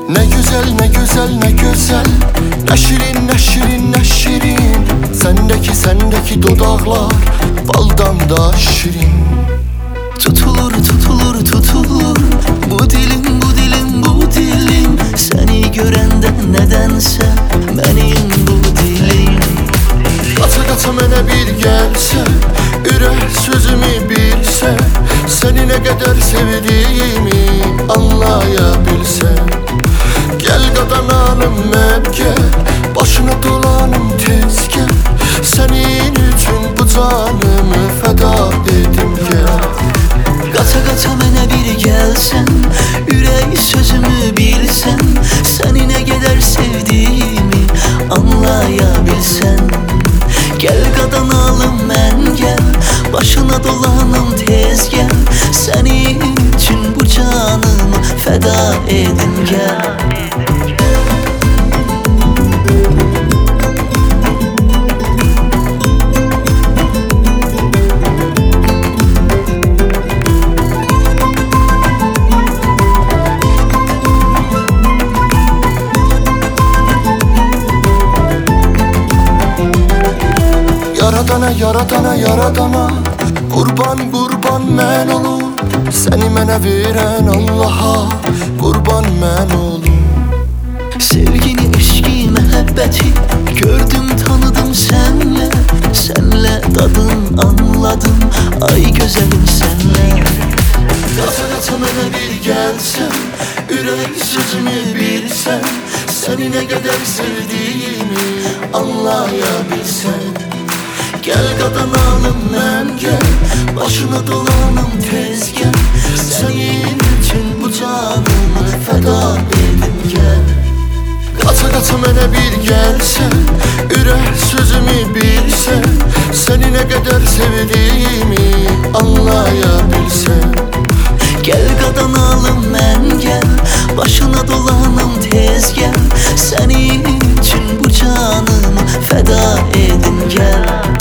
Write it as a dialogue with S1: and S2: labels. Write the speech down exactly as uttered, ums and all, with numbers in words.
S1: Ne güzel ne güzel ne güzel, ne şirin ne şirin ne şirin. Sendeki sendeki dudaklar baldan da şirin.
S2: Tutulur tutulur tutulur bu dilim bu dilim bu dilim. Seni görenden nedense benim bu dilim.
S1: Qata qata mənə bir gəlsə, ürək sözümü bilsə, səni nə qədər sevdiyimi anlaya bilsən. Gəl qadanalım mən gəl, başına dolanım tez gəl. Sənin üçün bu canımı fəda edim gəl.
S2: Qata qata mənə bir gəlsən, ürək sözümü bilsən, səni nə qədər sevdiyimi anlaya bilsən. Gel qadanalım mən gəl, başına dolanım tez gəl. Sənin üçün bu canımı fəda edim gəl.
S1: Yaradana, yaradana, yaradana, qurban, qurban mən olum. Səni mənə verən Allaha qurban mən olum.
S2: Sevgini, eşki, məhəbbəti gördüm, tanıdım sənlə. Sənlə dadım, anladım, ay gözəlim sənlə.
S1: Qata qata mənə bir gəlsən, ürək sözümü bilsən, səni nə qədər sevdiyimi anlaya bilsən. Gel qadanalım mən gəl, başına dolanım tez gəl. Sənin üçün bu canımı fəda edim gəl. Qata qata mənə bir gəlsən, ürək sözümü bilsən, səni nə qədər sevdiyimi anlaya bilsən.
S2: Gel qadanalım mən gəl, başına dolanım tez gəl. Sənin üçün bu canımı fəda edim gəl.